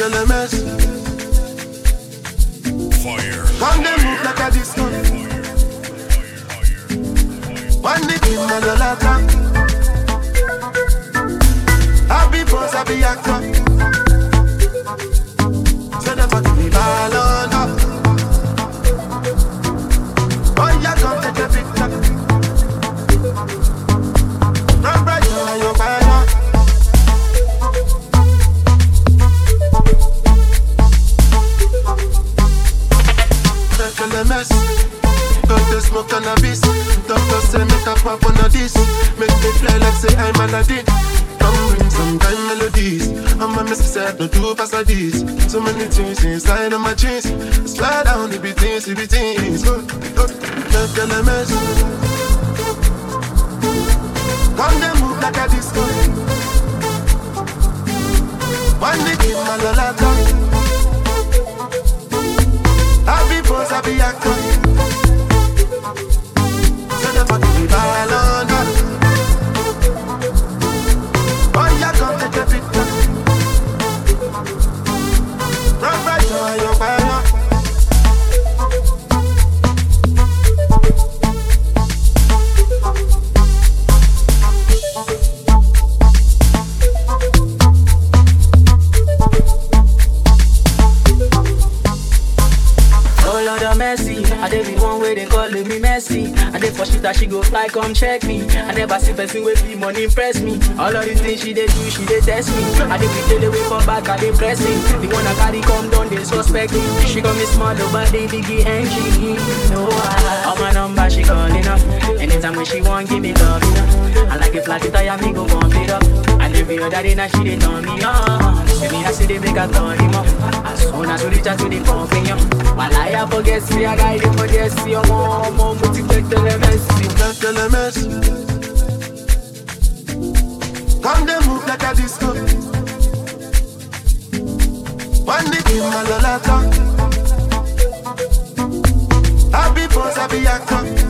LMS. Fire. Come they move like a disco. One day in my lolata. Happy boss, happy actor. Say the fuck me ball on up. Oh yeah, come take a picture. Run right now, you're fire. LMS. Got the smoke cannabis. Doctor say make a pop on this. Make me fly like say I'm Aladdin. Come bring some kind melodies. I'm a messy said no too fast like this. So many things inside of my jeans. Slide down, it be things. Good. Left LMS. Come they move like a disco. One day in my lolata. Happy boss, happy actor. Say the fuck me ball on that. Oh yeah, come take a picture. Run right now, you're fire. I dey be one way they calling me messy. I dey for shit that she go fly, come check me. I never see person with me money impress me. All of these things she dey do, she dey test me. I dey be tell away from back, I dey press me. The one I carry come down, they suspect me. She got me small, but they biggie and she no on my number she calling up. Anytime when she want, give me love, you know. I like it flat, it tire me go pump it up. And every other day now she dey turn me on. See me I see they make her turn him up. As soon as we reach out to the pumping up, while I forget see I got it for this. See your mom, motivate the LMS. Come they move like a disco. One day in my lolata. Happy boss, happy actor.